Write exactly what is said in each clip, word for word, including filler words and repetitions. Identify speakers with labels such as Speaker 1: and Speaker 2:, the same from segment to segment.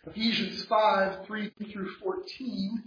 Speaker 1: Ephesians five, three through fourteen.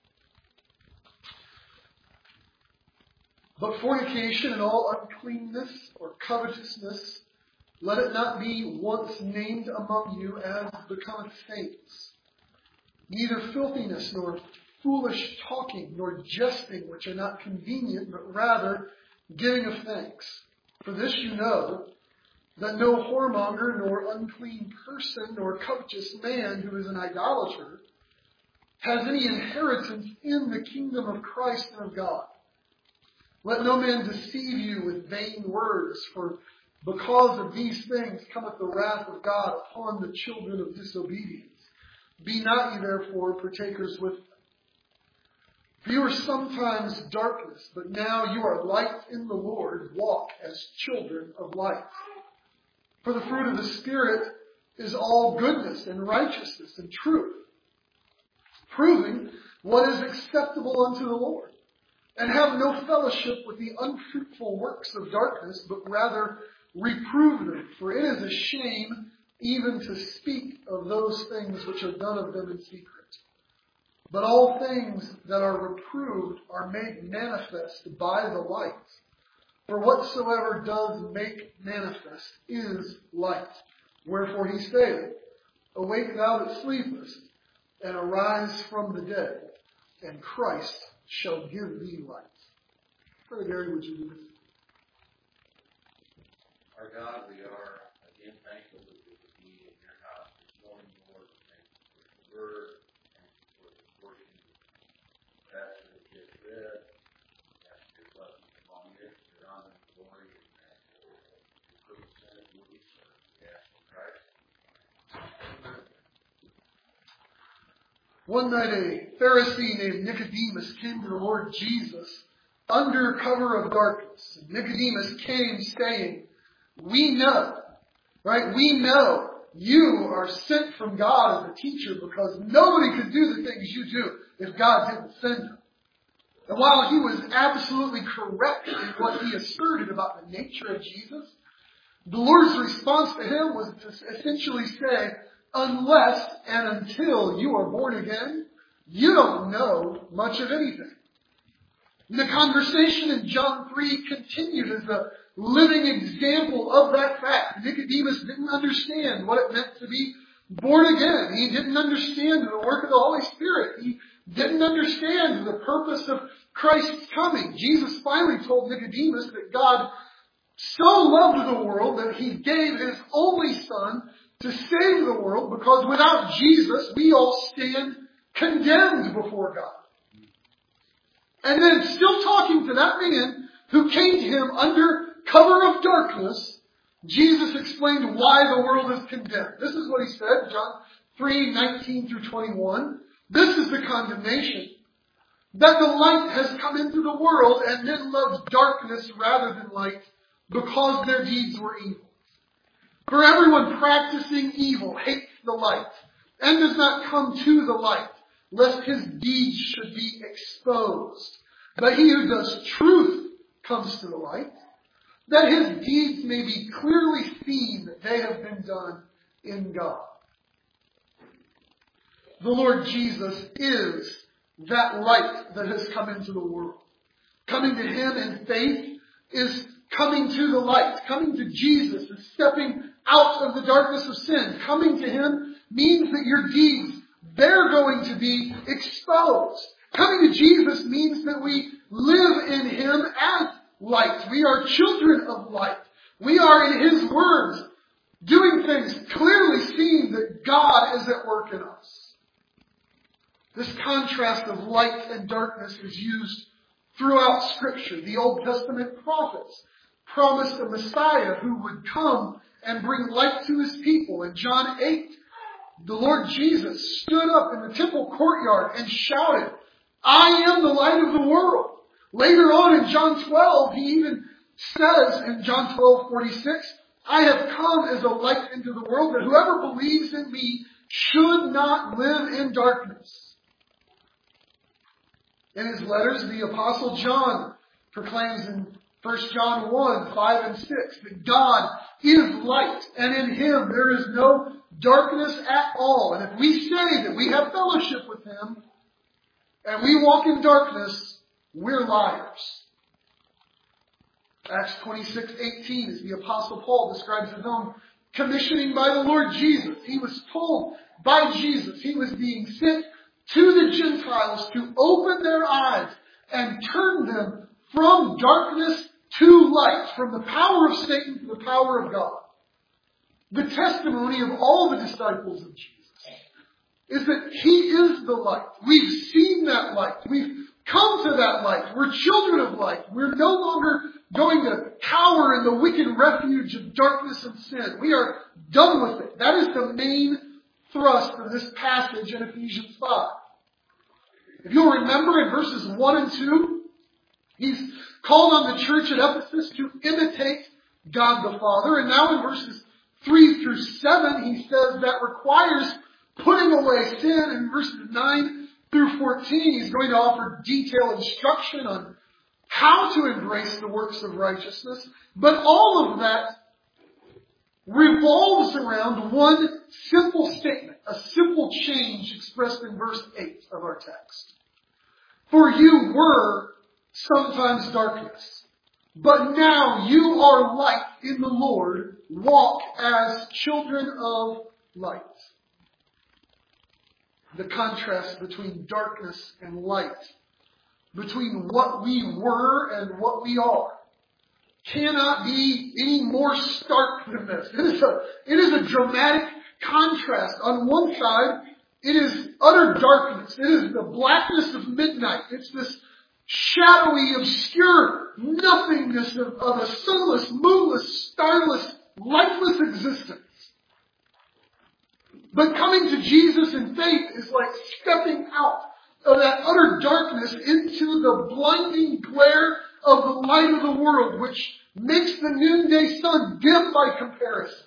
Speaker 1: But fornication and all uncleanness or covetousness, let it not be once named among you as becometh saints. Neither filthiness, nor foolish talking, nor jesting, which are not convenient, but rather giving of thanks. For this you know, that no whoremonger, nor unclean person, nor covetous man who is an idolater, has any inheritance in the kingdom of Christ and of God. Let no man deceive you with vain words, for because of these things cometh the wrath of God upon the children of disobedience. Be not ye therefore partakers with them. For you were sometimes darkness, but now you are light in the Lord. Walk as children of light. For the fruit of the Spirit is all goodness and righteousness and truth, proving what is acceptable unto the Lord. And have no fellowship with the unfruitful works of darkness, but rather reprove them. For it is a shame even to speak of those things which are done of them in secret. But all things that are reproved are made manifest by the light. For whatsoever does make manifest is light. Wherefore he saith, Awake thou that sleepest, and arise from the dead, and Christ shall give thee light. Brother Gary, would you do this?
Speaker 2: Our God, we are again thankful that we could be in your house this morning, Lord. Thank you for the word, thank you for the portion of that that we just read. Ask your blessing upon it, your honor and glory, and your good senate will be served. We ask in Christ.
Speaker 1: One night a Pharisee named Nicodemus came to the Lord Jesus under cover of darkness. And Nicodemus came saying, We know, right? We know you are sent from God as a teacher because nobody could do the things you do if God didn't send him. And while he was absolutely correct in what he asserted about the nature of Jesus, the Lord's response to him was to essentially say, unless and until you are born again, you don't know much of anything. And the conversation in John three continued as a living example of that fact. Nicodemus didn't understand what it meant to be born again. He didn't understand the work of the Holy Spirit. He didn't understand the purpose of Christ's coming. Jesus finally told Nicodemus that God so loved the world that he gave his only Son to save the world, because without Jesus, we all stand condemned before God. And then, still talking to that man who came to him under cover of darkness, Jesus explained why the world is condemned. This is what he said, John three, nineteen through twenty-one. This is the condemnation, that the light has come into the world, and men loved darkness rather than light, because their deeds were evil. For everyone practicing evil hates the light, and does not come to the light, lest his deeds should be exposed. But he who does truth comes to the light, that his deeds may be clearly seen that they have been done in God. The Lord Jesus is that light that has come into the world. Coming to him in faith is coming to the light. Coming to Jesus is stepping out of the darkness of sin. Coming to him means that your deeds, they're going to be exposed. Coming to Jesus means that we live in him as light. We are children of light. We are, in his words, doing things clearly seeing that God is at work in us. This contrast of light and darkness is used throughout Scripture. The Old Testament prophets promised a Messiah who would come and bring light to his people. In John eight, the Lord Jesus stood up in the temple courtyard and shouted, I am the light of the world. Later on in John twelve, he even says in John twelve forty-six, I have come as a light into the world, that whoever believes in me should not live in darkness. In his letters, the Apostle John proclaims in First John one, five and six, that God is light, and in Him there is no darkness at all. And if we say that we have fellowship with Him, and we walk in darkness, we're liars. Acts twenty-six, eighteen, as the Apostle Paul describes his own commissioning by the Lord Jesus. He was told by Jesus he was being sent to the Gentiles to open their eyes and turn them from darkness to light, from the power of Satan to the power of God. The testimony of all the disciples of Jesus is that He is the light. We've seen that light. We've come to that light. We're children of light. We're no longer going to cower in the wicked refuge of darkness and sin. We are done with it. That is the main thrust of this passage in Ephesians five. If you'll remember in verses one and two, he's called on the church at Ephesus to imitate God the Father. And now in verses three through seven, he says that requires putting away sin. In verses nine through fourteen, he's going to offer detailed instruction on how to embrace the works of righteousness. But all of that revolves around one simple statement, a simple change expressed in verse eight of our text. For you were sometimes darkness, but now you are light in the Lord. Walk as children of light. The contrast between darkness and light, between what we were and what we are, cannot be any more stark than this. It is a, it is a dramatic contrast. On one side, it is utter darkness. It is the blackness of midnight. It's this shadowy, obscure nothingness of, of a sunless, moonless, starless, lifeless existence. But coming to Jesus in faith is like stepping out of that utter darkness into the blinding glare of the light of the world, which makes the noonday sun dim by comparison.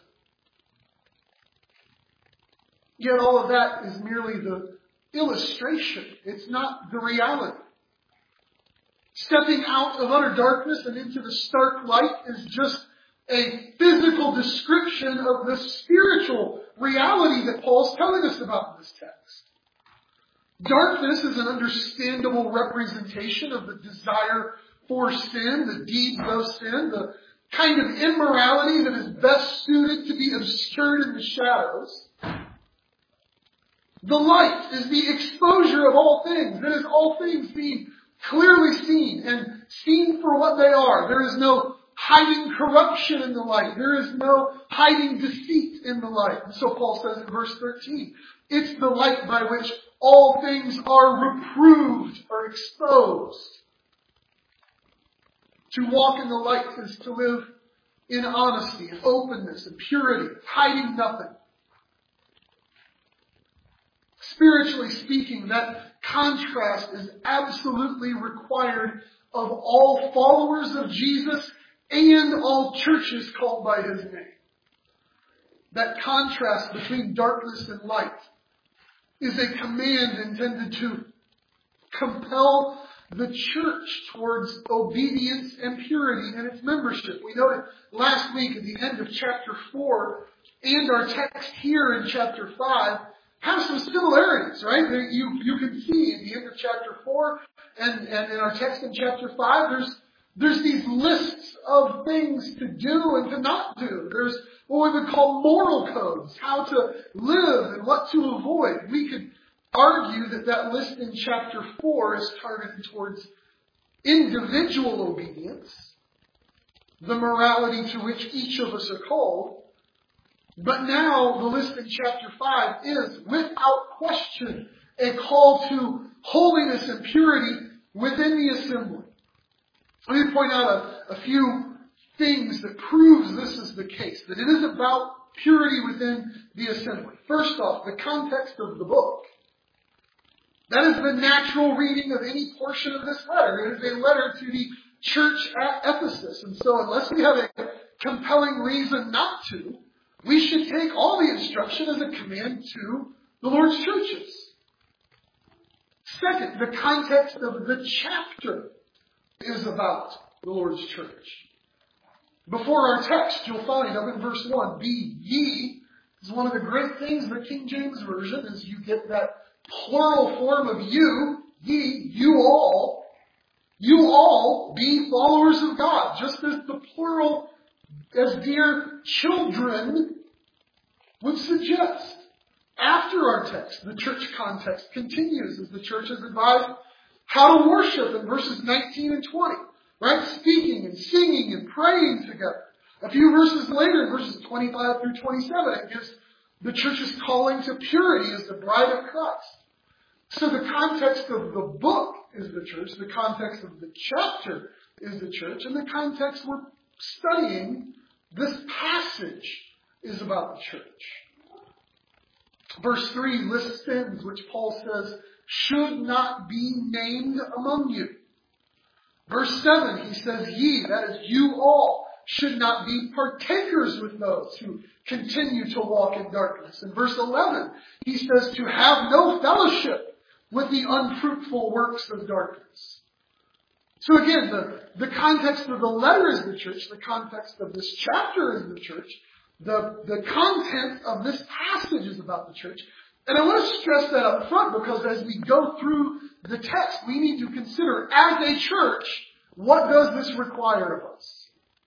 Speaker 1: Yet all of that is merely the illustration. It's not the reality. Stepping out of utter darkness and into the stark light is just a physical description of the spiritual reality that Paul's telling us about in this text. Darkness is an understandable representation of the desire for sin, the deeds of sin, the kind of immorality that is best suited to be obscured in the shadows. The light is the exposure of all things. It is all things being clearly seen and seen for what they are. There is no hiding corruption in the light. There is no hiding deceit in the light. And so Paul says in verse thirteen, it's the light by which all things are reproved or exposed. To walk in the light is to live in honesty and openness and purity, hiding nothing. Spiritually speaking, that contrast is absolutely required of all followers of Jesus and all churches called by His name. That contrast between darkness and light is a command intended to compel the church towards obedience and purity in its membership. We noted last week at the end of chapter four and our text here in chapter five have some similarities, right? You, you can see in the end of chapter four and, and in our text in chapter five, there's There's these lists of things to do and to not do. There's what we would call moral codes, how to live and what to avoid. We could argue that that list in chapter four is targeted towards individual obedience, the morality to which each of us are called. But now the list in chapter five is, without question, a call to holiness and purity within the assembly. Let me point out a, a few things that proves this is the case, that it is about purity within the assembly. First off, the context of the book. That is the natural reading of any portion of this letter. It is a letter to the church at Ephesus. And so unless we have a compelling reason not to, we should take all the instruction as a command to the Lord's churches. Second, the context of the chapter is about the Lord's church. Before our text, you'll find up in verse one, be ye is one of the great things of the King James Version is you get that plural form of you, ye, you all. You all be followers of God, just as the plural, as dear children would suggest. After our text, the church context continues as the church is advised how to worship in verses nineteen and twenty. Right? Speaking and singing and praying together. A few verses later, in verses twenty-five through twenty-seven, it gives the church's calling to purity as the bride of Christ. So the context of the book is the church, the context of the chapter is the church, and the context we're studying, this passage, is about the church. Verse three lists sins which Paul says should not be named among you. Verse seven, he says, ye, that is you all, should not be partakers with those who continue to walk in darkness. In verse eleven, he says to have no fellowship with the unfruitful works of darkness. So again, the, the context of the letter is the church, the context of this chapter is the church, the, the content of this passage is about the church. And I want to stress that up front because as we go through the text, we need to consider as a church, what does this require of us?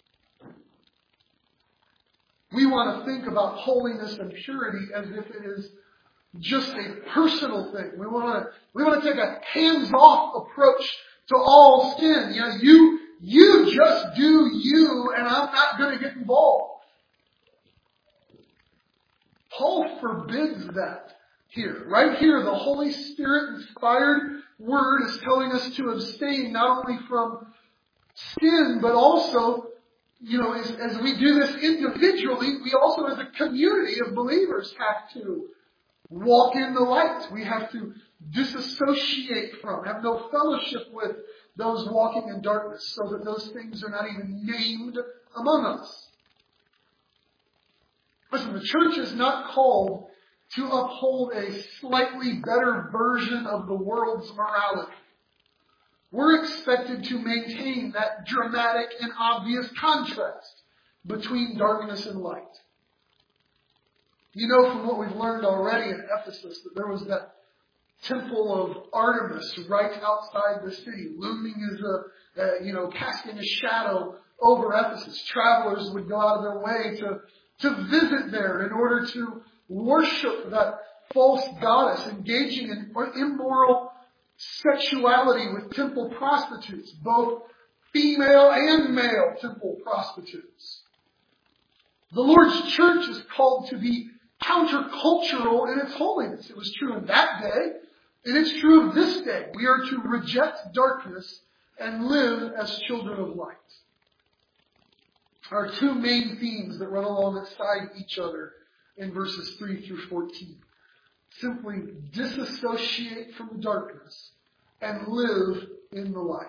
Speaker 1: We want to think about holiness and purity as if it is just a personal thing. We want to, we want to take a hands-off approach to all sin. You know, you, you just do you and I'm not going to get involved. Paul forbids that. Here, right here, the Holy Spirit inspired word is telling us to abstain not only from sin, but also, you know, as, as we do this individually, we also as a community of believers have to walk in the light. We have to disassociate from, have no fellowship with those walking in darkness so that those things are not even named among us. Listen, the church is not called to uphold a slightly better version of the world's morality. We're expected to maintain that dramatic and obvious contrast between darkness and light. You know from what we've learned already in Ephesus that there was that temple of Artemis right outside the city, looming as a, uh, you know, casting a shadow over Ephesus. Travelers would go out of their way to, to visit there in order to worship that false goddess, engaging in immoral sexuality with temple prostitutes, both female and male temple prostitutes. The Lord's church is called to be countercultural in its holiness. It was true in that day, and it's true of this day. We are to reject darkness and live as children of light. Our two main themes that run alongside each other in verses three through fourteen. Simply disassociate from darkness and live in the light.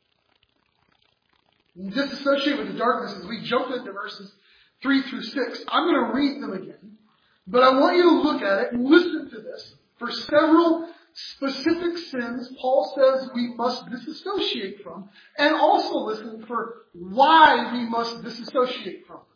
Speaker 1: And disassociate with the darkness as we jump into verses three through six. I'm going to read them again, but I want you to look at it and listen to this. For several specific sins, Paul says we must disassociate from, and also listen for why we must disassociate from.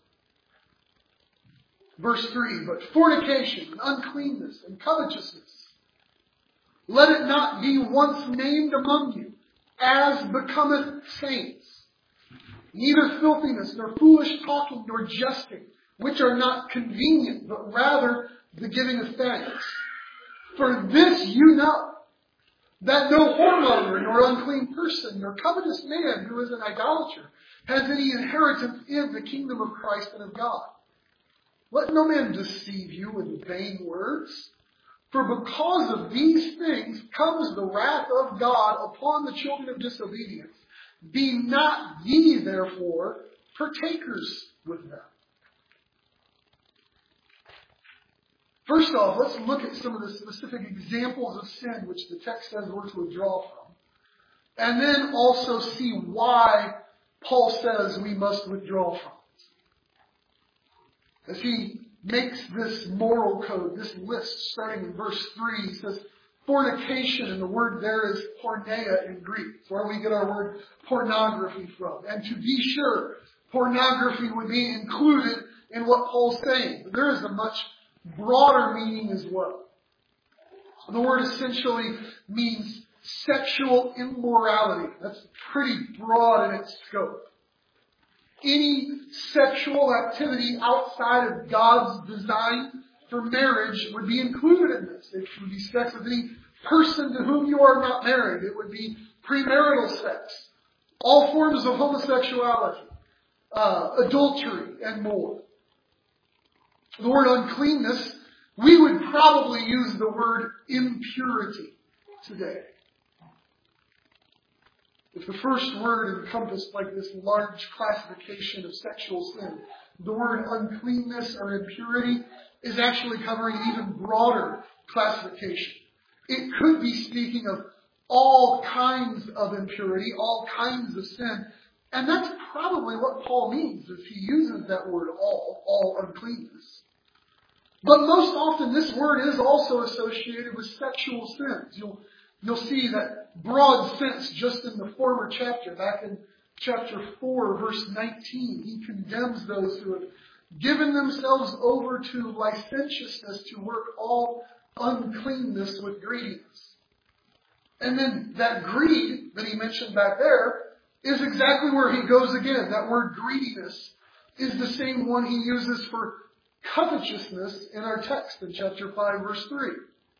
Speaker 1: Verse three, but fornication, and uncleanness, and covetousness, let it not be once named among you, as becometh saints. Neither filthiness, nor foolish talking, nor jesting, which are not convenient, but rather the giving of thanks. For this you know, that no whoremonger, nor unclean person, nor covetous man who is an idolater, has any inheritance in the kingdom of Christ and of God. Let no man deceive you with vain words. For because of these things comes the wrath of God upon the children of disobedience. Be not ye therefore partakers with them. First off, let's look at some of the specific examples of sin which the text says we're to withdraw from. And then also see why Paul says we must withdraw from. As he makes this moral code, this list, starting in verse three, he says, fornication, and the word there is porneia in Greek. It's where we get our word pornography from. And to be sure, pornography would be included in what Paul's saying. But there is a much broader meaning as well. The word essentially means sexual immorality. That's pretty broad in its scope. Any sexual activity outside of God's design for marriage would be included in this. It would be sex with any person to whom you are not married. It would be premarital sex, all forms of homosexuality, uh, adultery, and more. The word uncleanness, we would probably use the word impurity today. If the first word encompassed like this large classification of sexual sin, the word uncleanness or impurity is actually covering an even broader classification. It could be speaking of all kinds of impurity, all kinds of sin. And that's probably what Paul means as he uses that word all, all uncleanness. But most often this word is also associated with sexual sins. You'll, you'll see that broad sense just in the former chapter. Back in chapter four, verse nineteen, he condemns those who have given themselves over to licentiousness to work all uncleanness with greediness. And then that greed that he mentioned back there is exactly where he goes again. That word greediness is the same one he uses for covetousness in our text in chapter five, verse three.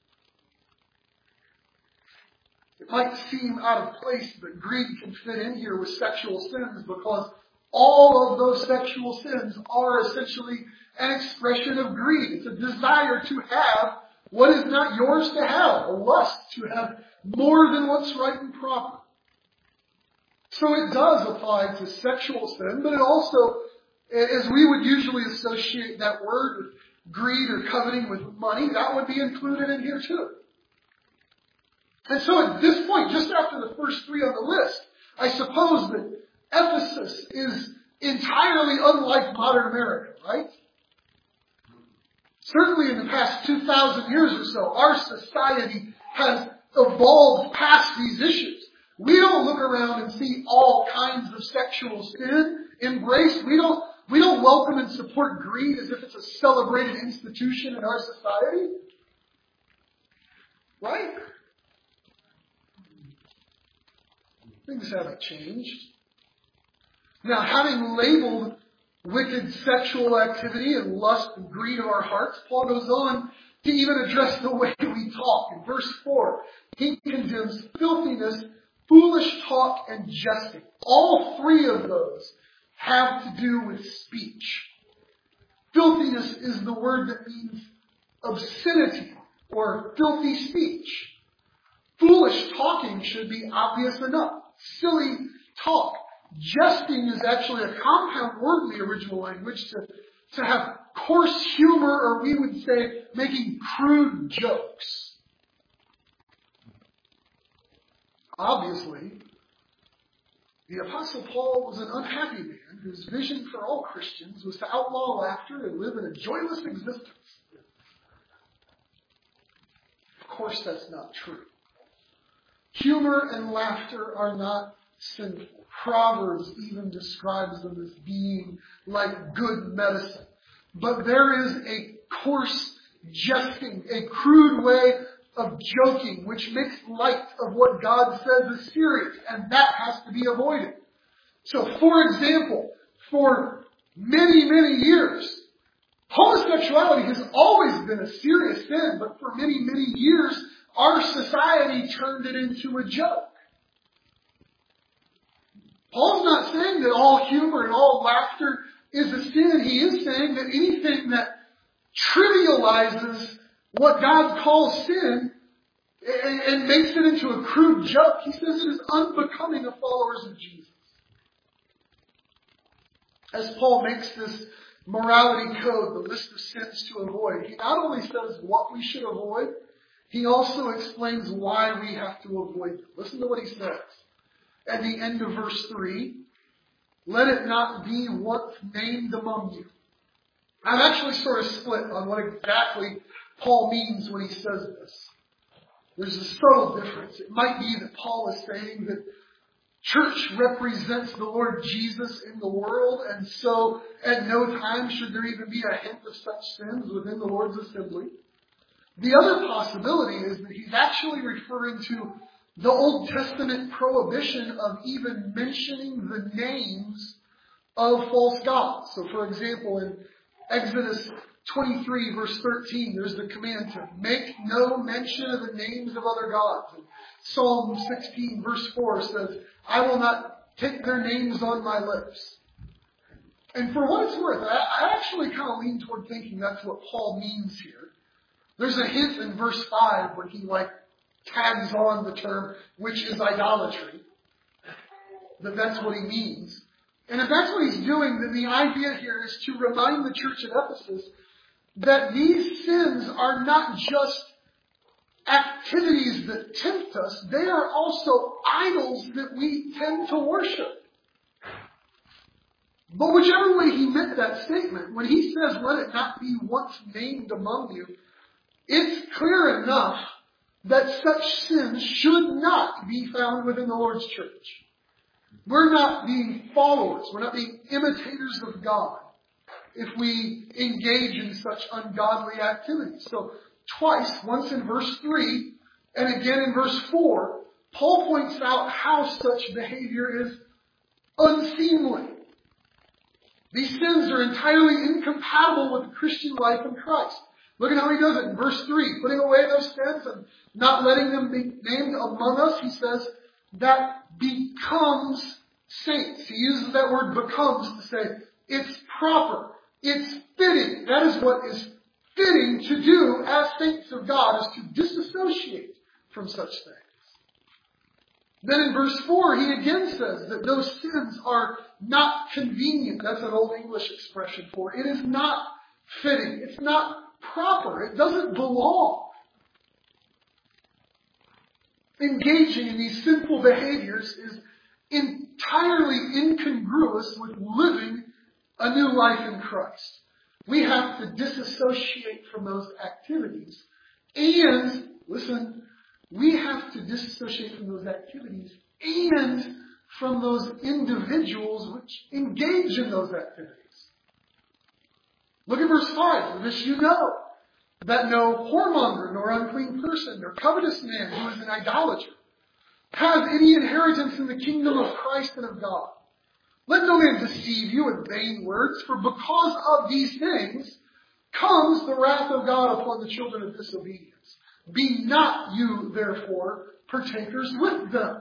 Speaker 1: It might seem out of place that greed can fit in here with sexual sins because all of those sexual sins are essentially an expression of greed. It's a desire to have what is not yours to have, a lust to have more than what's right and proper. So it does apply to sexual sin, but it also, as we would usually associate that word with greed or coveting with money, that would be included in here too. And so at this point, just after the first three on the list, I suppose that Ephesus is entirely unlike modern America, right? Certainly in the past two thousand years or so, our society has evolved past these issues. We don't look around and see all kinds of sexual sin embraced. We don't, we don't welcome and support greed as if it's a celebrated institution in our society. Right? Things haven't changed. Now, having labeled wicked sexual activity and lust and greed of our hearts, Paul goes on to even address the way we talk. In verse four, he condemns filthiness, foolish talk, and jesting. All three of those have to do with speech. Filthiness is the word that means obscenity or filthy speech. Foolish talking should be obvious enough. Silly talk. Jesting is actually a compound word in the original language to, to have coarse humor, or we would say making crude jokes. Obviously, the Apostle Paul was an unhappy man whose vision for all Christians was to outlaw laughter and live in a joyless existence. Of course, that's not true. Humor and laughter are not sinful. Proverbs even describes them as being like good medicine. But there is a coarse jesting, a crude way of joking, which makes light of what God says is serious, and that has to be avoided. So, for example, for many, many years, homosexuality has always been a serious sin, but for many, many years, our society turned it into a joke. Paul's not saying that all humor and all laughter is a sin. He is saying that anything that trivializes what God calls sin and, and makes it into a crude joke, he says it is unbecoming of followers of Jesus. As Paul makes this morality code, the list of sins to avoid, he not only says what we should avoid, he also explains why we have to avoid them. Listen to what he says. At the end of verse three, let it not be once named among you. I'm actually sort of split on what exactly Paul means when he says this. There's a subtle difference. It might be that Paul is saying that church represents the Lord Jesus in the world, and so at no time should there even be a hint of such sins within the Lord's assembly. The other possibility is that he's actually referring to the Old Testament prohibition of even mentioning the names of false gods. So for example, in Exodus twenty-three verse thirteen, there's the command to make no mention of the names of other gods. And Psalm sixteen verse four says, I will not take their names on my lips. And for what it's worth, I, I actually kind of lean toward thinking that's what Paul means here. There's a hint in verse five when he like tags on the term, which is idolatry, that that's what he means. And if that's what he's doing, then the idea here is to remind the church at Ephesus that these sins are not just activities that tempt us, they are also idols that we tend to worship. But whichever way he meant that statement, when he says, let it not be once named among you, it's clear enough that such sins should not be found within the Lord's church. We're not being followers. We're not being imitators of God if we engage in such ungodly activities. So twice, once in verse three and again in verse four, Paul points out how such behavior is unseemly. These sins are entirely incompatible with the Christian life in Christ. Look at how he does it in verse three. Putting away those sins and not letting them be named among us, he says, that becomes saints. He uses that word becomes to say it's proper, it's fitting. That is what is fitting to do as saints of God, is to disassociate from such things. Then in verse four, he again says that those sins are not convenient. That's an old English expression for it. It is not fitting. It's not proper. It doesn't belong. Engaging in these sinful behaviors is entirely incongruous with living a new life in Christ. We have to disassociate from those activities. And, listen, we have to disassociate from those activities and from those individuals which engage in those activities. Look at verse five. For this you know, that no whoremonger, nor unclean person, nor covetous man who is an idolater, has any inheritance in the kingdom of Christ and of God. Let no man deceive you with vain words, for because of these things comes the wrath of God upon the children of disobedience. Be not you, therefore, partakers with them.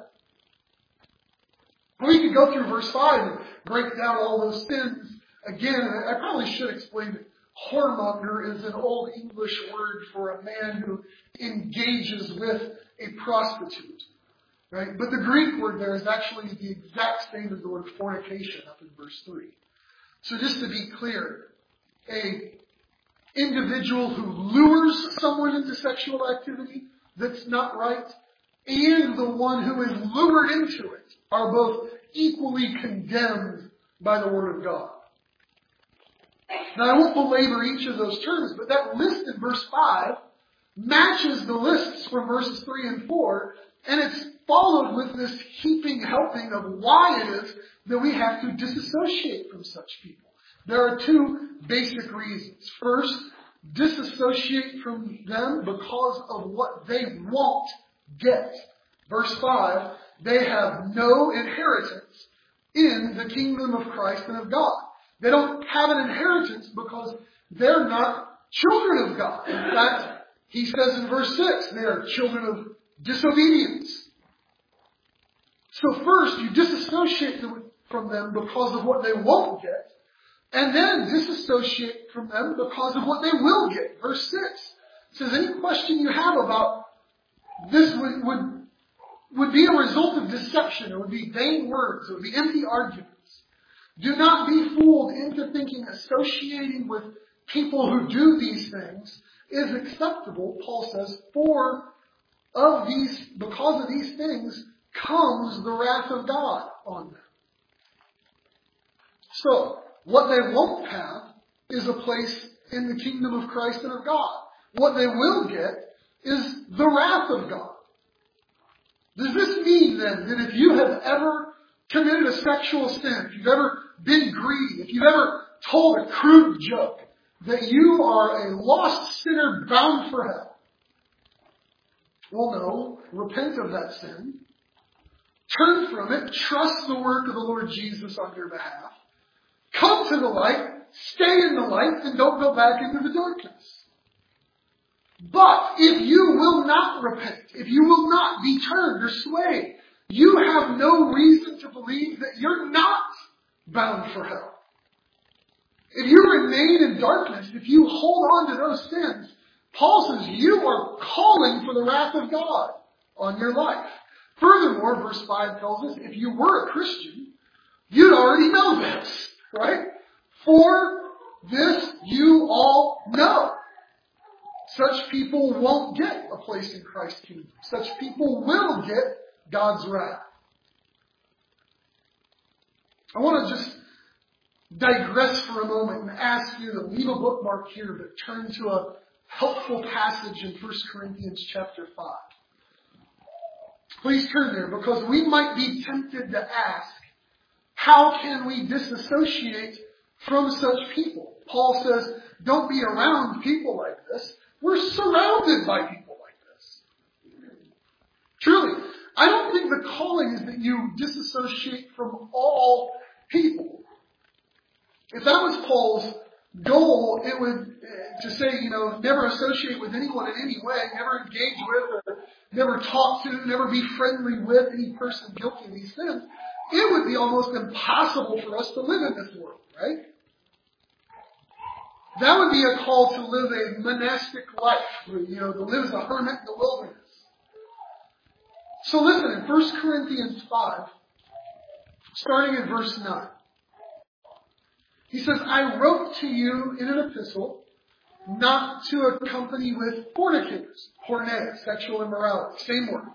Speaker 1: We could go through verse five and break down all those sins again. I probably should explain that whoremonger is an old English word for a man who engages with a prostitute. Right? But the Greek word there is actually the exact same as the word fornication up in verse three. So just to be clear, a individual who lures someone into sexual activity that's not right, and the one who is lured into it are both equally condemned by the Word of God. Now, I won't belabor each of those terms, but that list in verse five matches the lists from verses three and four, and it's followed with this heaping helping of why it is that we have to disassociate from such people. There are two basic reasons. First, disassociate from them because of what they won't get. Verse five, they have no inheritance in the kingdom of Christ and of God. They don't have an inheritance because they're not children of God. In fact, he says in verse six, they are children of disobedience. So first, you disassociate from them because of what they won't get, and then disassociate from them because of what they will get. Verse six says, any question you have about this would, would, would be a result of deception. It would be vain words. It would be empty arguments. Do not be fooled into thinking associating with people who do these things is acceptable, Paul says, for of these, because of these things comes the wrath of God on them. So, what they won't have is a place in the kingdom of Christ and of God. What they will get is the wrath of God. Does this mean then that if you have ever committed a sexual sin, if you've ever been greedy, if you've ever told a crude joke, that you are a lost sinner bound for hell? Well, no. Repent of that sin. Turn from it. Trust the work of the Lord Jesus on your behalf. Come to the light. Stay in the light and don't go back into the darkness. But if you will not repent, if you will not be turned or swayed, you have no reason to believe that you're not bound for hell. If you remain in darkness, if you hold on to those sins, Paul says you are calling for the wrath of God on your life. Furthermore, verse five tells us if you were a Christian, you'd already know this, right? For this you all know. Such people won't get a place in Christ's kingdom. Such people will get God's wrath. I want to just digress for a moment and ask you to leave a bookmark here, but turn to a helpful passage in First Corinthians chapter five. Please turn there, because we might be tempted to ask, how can we disassociate from such people? Paul says, don't be around people like this. We're surrounded by people like this. Truly, I don't think the calling is that you disassociate from all people. If that was Paul's goal, it would, to say, you know, never associate with anyone in any way, never engage with, or never talk to, never be friendly with any person guilty of these sins, it would be almost impossible for us to live in this world, right? That would be a call to live a monastic life, you know, to live as a hermit in the wilderness. So listen, in First Corinthians five, starting in verse nine, he says, I wrote to you in an epistle not to accompany with fornicators, porneia, sexual immorality, same word.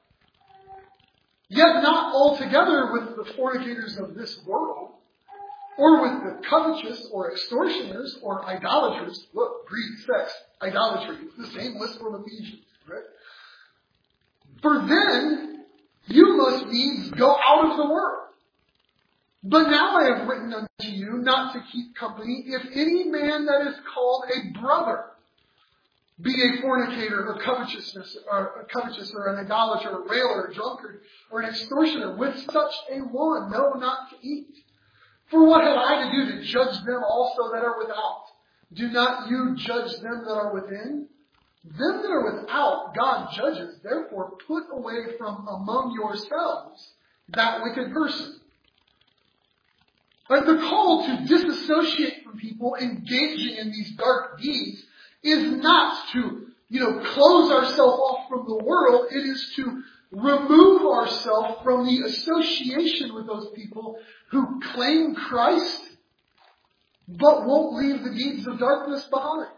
Speaker 1: Yet not altogether with the fornicators of this world, or with the covetous, or extortioners, or idolaters. Look, greed, sex, idolatry. It's the same list from Ephesians, right? For then you must needs go out of the world. But now I have written unto you not to keep company if any man that is called a brother be a fornicator, or covetousness, or a covetous, or an idolater, a railer, a drunkard, or an extortioner. With such a one, no, not to eat. For what have I to do to judge them also that are without? Do not you judge them that are within? Them that are without, God judges. Therefore, put away from among yourselves that wicked person. But the call to disassociate from people engaging in these dark deeds is not to, you know, close ourselves off from the world. It is to remove ourselves from the association with those people who claim Christ but won't leave the deeds of darkness behind.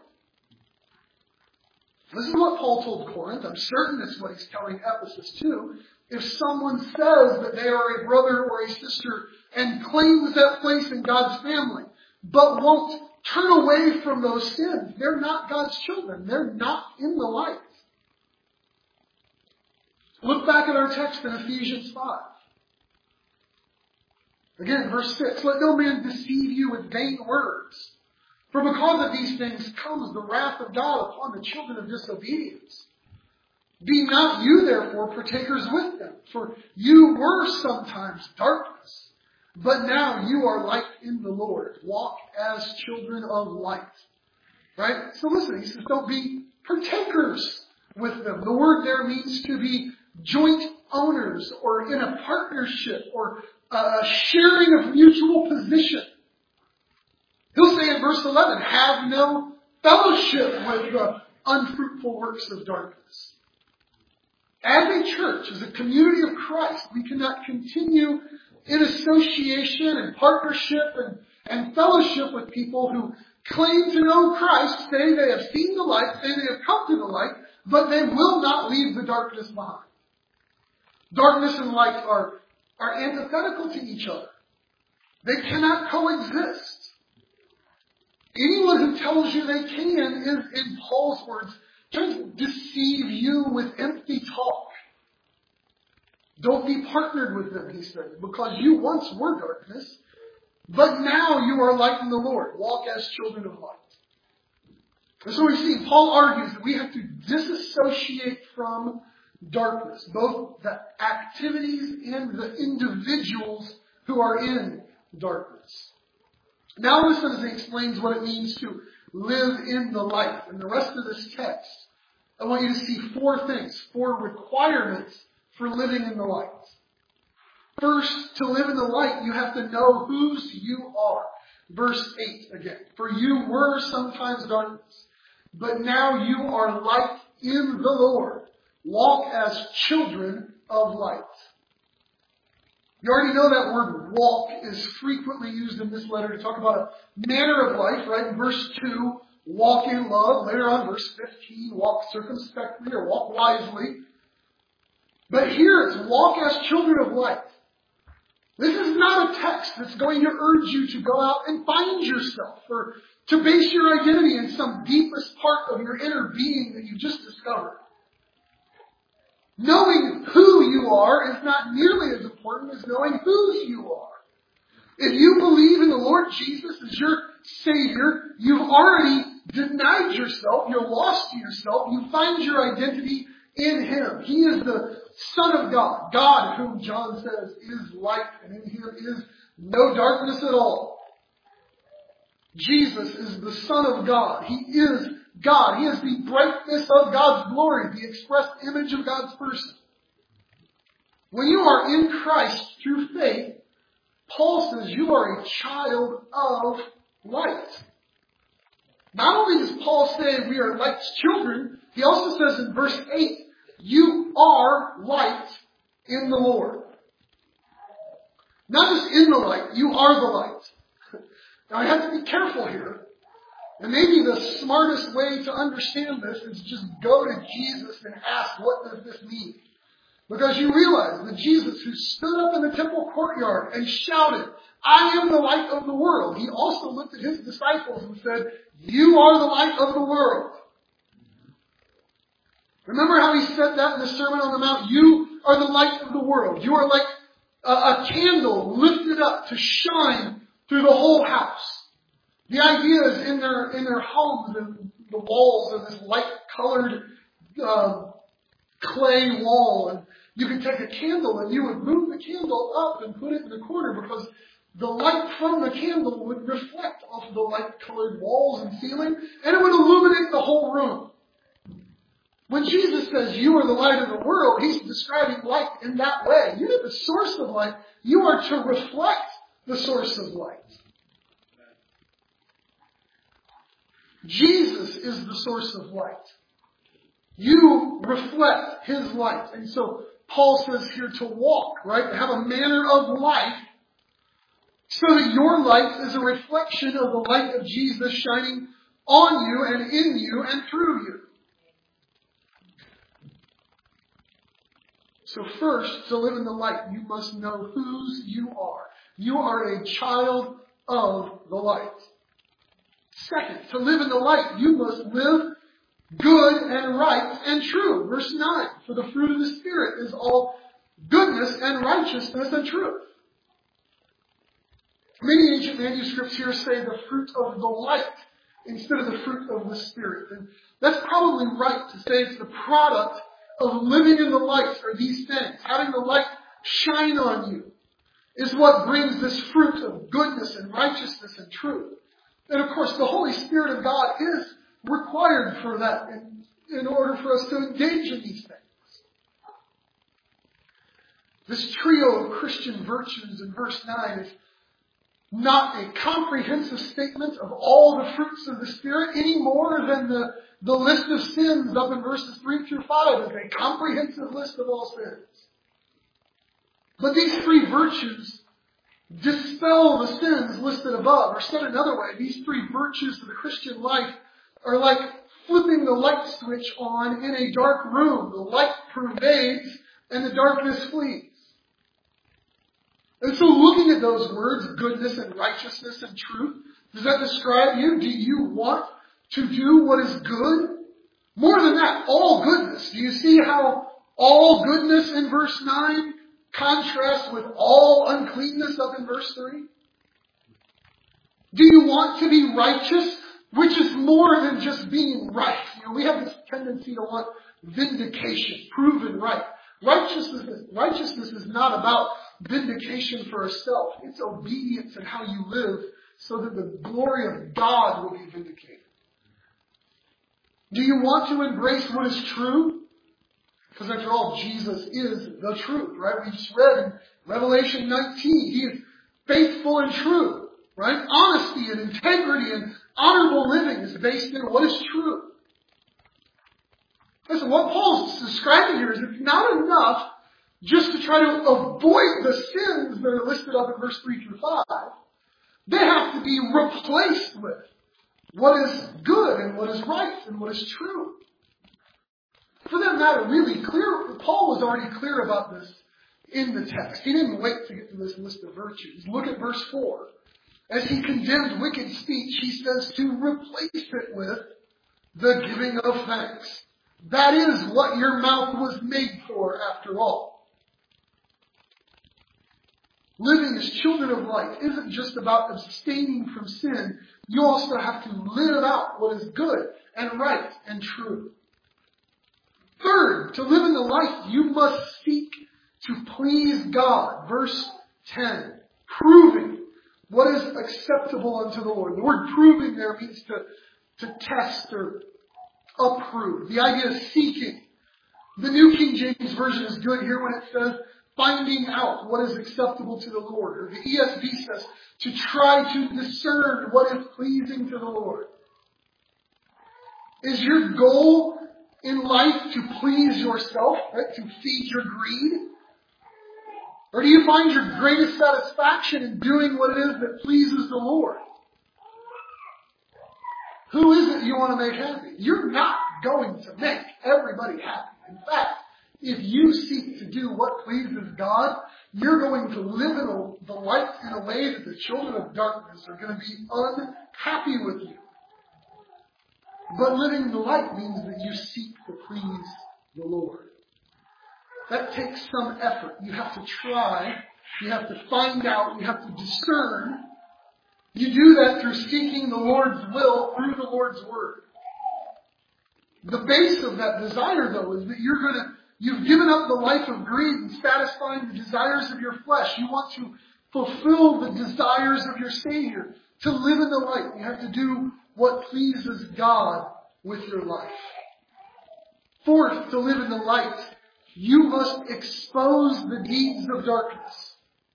Speaker 1: This is what Paul told Corinth. I'm certain this is what he's telling Ephesus too. If someone says that they are a brother or a sister and claims that place in God's family, but won't turn away from those sins, they're not God's children. They're not in the light. Look back at our text in Ephesians five. Again, verse six. Let no man deceive you with vain words. For because of these things comes the wrath of God upon the children of disobedience. Be not you therefore partakers with them, for you were sometimes darkness, but now you are light in the Lord. Walk as children of light. Right? So listen, he says don't be partakers with them. The word there means to be joint owners, or in a partnership, or a sharing of mutual position. He'll say in verse eleven, have no fellowship with the unfruitful works of darkness. As a church, as a community of Christ, we cannot continue in association and partnership and, and fellowship with people who claim to know Christ, say they have seen the light, say they have come to the light, but they will not leave the darkness behind. Darkness and light are, are antithetical to each other. They cannot coexist. Anyone who tells you they can is, in Paul's words, trying to deceive you with empty talk. Don't be partnered with them, he says, because you once were darkness, but now you are light in the Lord. Walk as children of light. And so we see Paul argues that we have to disassociate from darkness, both the activities and the individuals who are in darkness. Now listen as he explains what it means to live in the light. In the rest of this text, I want you to see four things, four requirements for living in the light. First, to live in the light, you have to know whose you are. Verse eight again. For you were sometimes darkness, but now you are light in the Lord. Walk as children of light. You already know that word walk is frequently used in this letter to talk about a manner of life, right? In verse two, walk in love. Later on, verse fifteen, walk circumspectly or walk wisely. But here it's walk as children of light. This is not a text that's going to urge you to go out and find yourself or to base your identity in some deepest part of your inner being that you just discovered. Knowing who you are is not nearly as important as knowing whose you are. If you believe in the Lord Jesus as your Savior, you've already denied yourself, you're lost to yourself, you find your identity in Him. He is the Son of God, God whom John says is light, and in Him is no darkness at all. Jesus is the Son of God. He is God. He is the brightness of God's glory, the express image of God's person. When you are in Christ through faith, Paul says you are a child of light. Not only does Paul say we are light's children, he also says in verse eight, you are light in the Lord. Not just in the light, you are the light. Now I have to be careful here. And maybe the smartest way to understand this is just go to Jesus and ask, what does this mean? Because you realize that Jesus, who stood up in the temple courtyard and shouted, I am the light of the world, he also looked at his disciples and said, you are the light of the world. Remember how he said that in the Sermon on the Mount? You are the light of the world. You are like a, a candle lifted up to shine through the whole house. The idea is in their in their homes, and the walls are this light-colored uh, clay wall, and you could take a candle and you would move the candle up and put it in the corner because the light from the candle would reflect off the light-colored walls and ceiling, and it would illuminate the whole room. When Jesus says you are the light of the world, he's describing light in that way. You're the source of light. You are to reflect the source of light. Jesus is the source of light. You reflect his light. And so Paul says here to walk, right? To have a manner of life so that your light is a reflection of the light of Jesus shining on you and in you and through you. So first, to live in the light, you must know whose you are. You are a child of the light. Second, to live in the light, you must live good and right and true. Verse nine, for the fruit of the Spirit is all goodness and righteousness and truth. Many ancient manuscripts here say the fruit of the light instead of the fruit of the Spirit. And that's probably right to say it's the product of living in the light are these things. Having the light shine on you is what brings this fruit of goodness and righteousness and truth. And of course, the Holy Spirit of God is required for that in, in order for us to engage in these things. This trio of Christian virtues in verse nine is not a comprehensive statement of all the fruits of the Spirit any more than the, the list of sins up in verses three through five is a comprehensive list of all sins. But these three virtues dispel the sins listed above. Or said another way, these three virtues of the Christian life are like flipping the light switch on in a dark room. The light pervades and the darkness flees. And so looking at those words, goodness and righteousness and truth, does that describe you? Do you want to do what is good? More than that, all goodness. Do you see how all goodness in verse nine contrasts with all uncleanness up in verse three? Do you want to be righteous? Which is more than just being right. You know, we have this tendency to want vindication, proven right. Righteousness, righteousness is not about vindication for ourselves. It's obedience in how you live so that the glory of God will be vindicated. Do you want to embrace what is true? Because after all, Jesus is the truth, right? We just read in Revelation nineteen, He is faithful and true, right? Honesty and integrity and honorable living is based in what is true. Listen, what Paul's describing here is it's not enough just to try to avoid the sins that are listed up in verse three through five. They have to be replaced with what is good and what is right and what is true. For that matter, really clear, Paul was already clear about this in the text. He didn't wait to get to this list of virtues. Look at verse four. As he condemned wicked speech, he says to replace it with the giving of thanks. That is what your mouth was made for after all. Living as children of light isn't just about abstaining from sin. You also have to live out what is good and right and true. Third, to live in the light, you must seek to please God. Verse ten. Proving what is acceptable unto the Lord. The word proving there means to, to test or approve. The idea is seeking. The New King James Version is good here when it says finding out what is acceptable to the Lord. Or the E S V says to try to discern what is pleasing to the Lord. Is your goal in life to please yourself, right? To feed your greed? Or do you find your greatest satisfaction in doing what it is that pleases the Lord? Who is it you want to make happy? You're not going to make everybody happy. In fact, if you seek to do what pleases God, you're going to live in a, the light in a way that the children of darkness are going to be unhappy with you. But living in the light means that you seek to please the Lord. That takes some effort. You have to try. You have to find out. You have to discern. You do that through seeking the Lord's will through the Lord's word. The base of that desire, though, is that you're going to, you've given up the life of greed and satisfying the desires of your flesh. You want to fulfill the desires of your Savior. To live in the light, you have to do what pleases God with your life. Fourth, to live in the light, you must expose the deeds of darkness.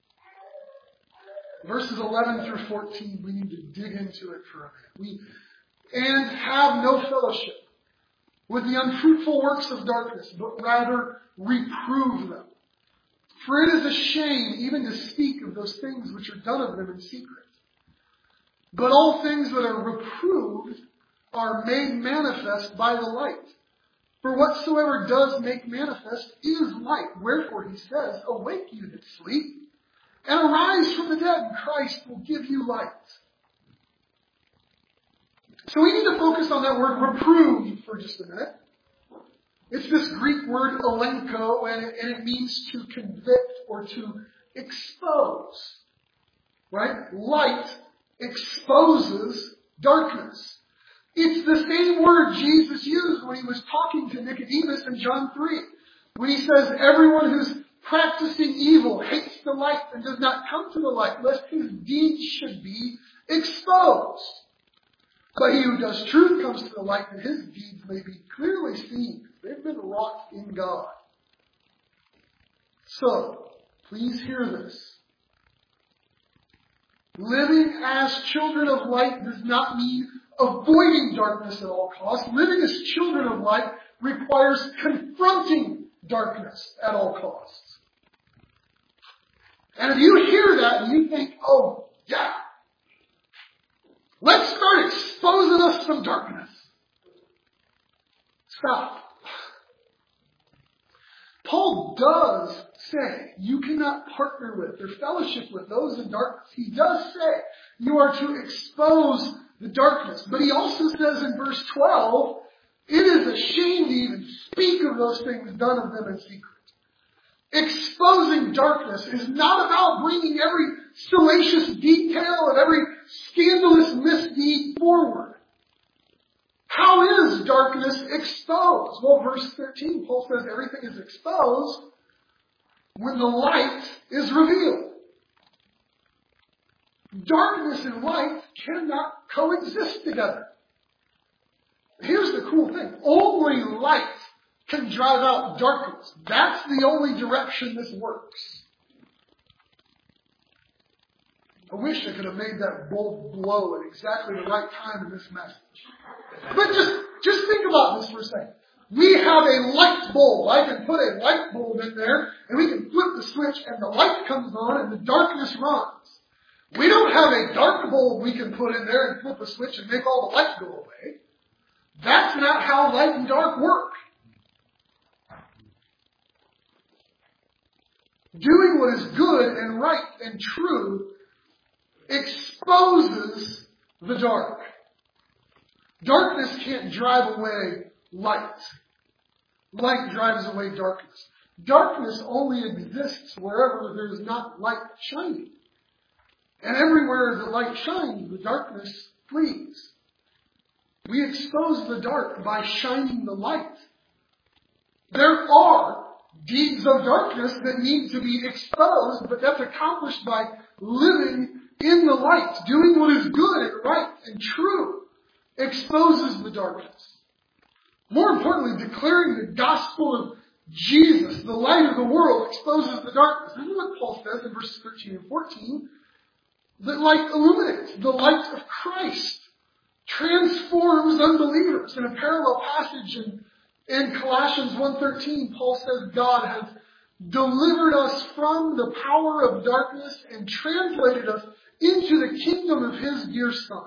Speaker 1: Verses eleven through fourteen, we need to dig into it for a minute. We, and have no fellowship with the unfruitful works of darkness, but rather reprove them. For it is a shame even to speak of those things which are done of them in secret. But all things that are reproved are made manifest by the light. For whatsoever does make manifest is light. Wherefore he says, awake you that sleep, and arise from the dead, and Christ will give you light. So we need to focus on that word reprove for just a minute. It's this Greek word elenko, and it, and it means to convict or to expose. Right? Light exposes darkness. It's the same word Jesus used when he was talking to Nicodemus in John three. When he says, everyone who's practicing evil hates the light and does not come to the light, lest his deeds should be exposed. But he who does truth comes to the light, that his deeds may be clearly seen. They've been wrought in God. So, please hear this. Living as children of light does not mean avoiding darkness at all costs. Living as children of light requires confronting darkness at all costs. And if you hear that and you think, oh, yeah, let's start exposing us some darkness. Stop. Paul does say you cannot partner with or fellowship with those in darkness. He does say you are to expose the darkness. But he also says in verse twelve It is a shame to even speak of those things done of them in secret. Exposing darkness is not about bringing every salacious detail of every scandalous misdeed forward. How is darkness exposed? Well, verse thirteen, Paul says everything is exposed when the light is revealed. Darkness and light cannot coexist together. Here's the cool thing. Only light can drive out darkness. That's the only direction this works. I wish I could have made that bulb glow at exactly the right time in this message. But just, just think about this for a second. We have a light bulb. I can put a light bulb in there, and we can flip the switch, and the light comes on, and the darkness runs. We don't have a dark bulb we can put in there and flip a switch and make all the light go away. That's not how light and dark work. Doing what is good and right and true exposes the dark. Darkness can't drive away light. Light drives away darkness. Darkness only exists wherever there is not light shining. And everywhere the light shines, the darkness flees. We expose the dark by shining the light. There are deeds of darkness that need to be exposed, but that's accomplished by living in the light. Doing what is good and right and true exposes the darkness. More importantly, declaring the gospel of Jesus, the light of the world, exposes the darkness. This is what Paul says in verses thirteen and fourteen. The light illuminates. The light of Christ transforms unbelievers. In a parallel passage in, in Colossians one thirteen, Paul says God has delivered us from the power of darkness and translated us into the kingdom of His dear Son.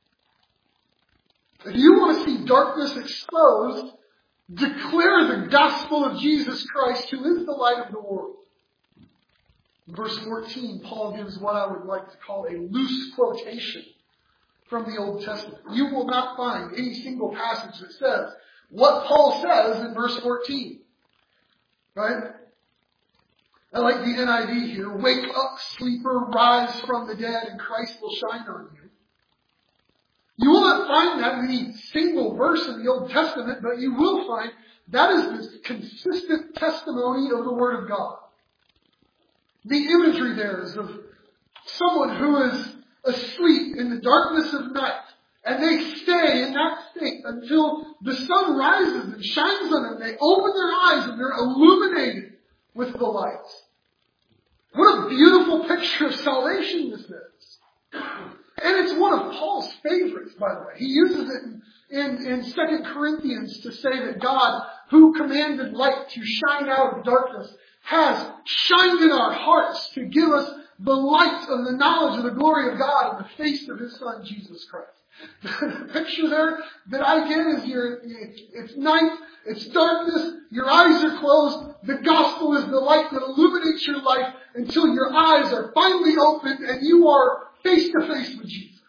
Speaker 1: If you want to see darkness exposed, declare the gospel of Jesus Christ, who is the light of the world. In verse fourteen, Paul gives what I would like to call a loose quotation from the Old Testament. You will not find any single passage that says what Paul says in verse fourteen. Right? I like the N I V here. Wake up, sleeper, rise from the dead, and Christ will shine on you. You will not find that in any single verse in the Old Testament, but you will find that is the consistent testimony of the Word of God. The imagery there is of someone who is asleep in the darkness of night, and they stay in that state until the sun rises and shines on them. They open their eyes and they're illuminated with the light. What a beautiful picture of salvation this is. And it's one of Paul's favorites, by the way. He uses it in, in, in Second Corinthians to say that God, who commanded light to shine out of darkness, has shined in our hearts to give us the light of the knowledge of the glory of God in the face of His Son, Jesus Christ. The picture there that I get is you're, it's night, it's darkness, your eyes are closed, the gospel is the light that illuminates your life until your eyes are finally opened and you are face to face with Jesus.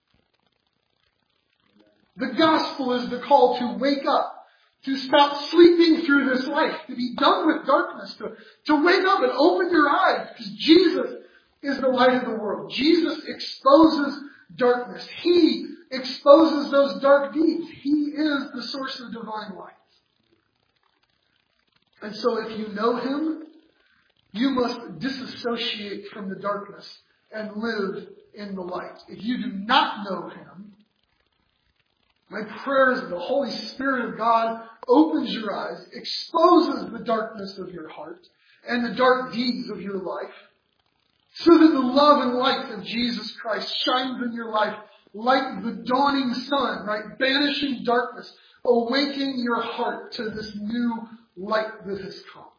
Speaker 1: The gospel is the call to wake up, to stop sleeping through this life, to be done with darkness, to, to wake up and open your eyes, because Jesus is the light of the world. Jesus exposes darkness. He exposes those dark deeds. He is the source of divine light. And so if you know Him, you must disassociate from the darkness and live in the light. If you do not know Him, my prayer is that the Holy Spirit of God opens your eyes, exposes the darkness of your heart and the dark deeds of your life, so that the love and light of Jesus Christ shines in your life like the dawning sun, right? Banishing darkness, awakening your heart to this new light that has come.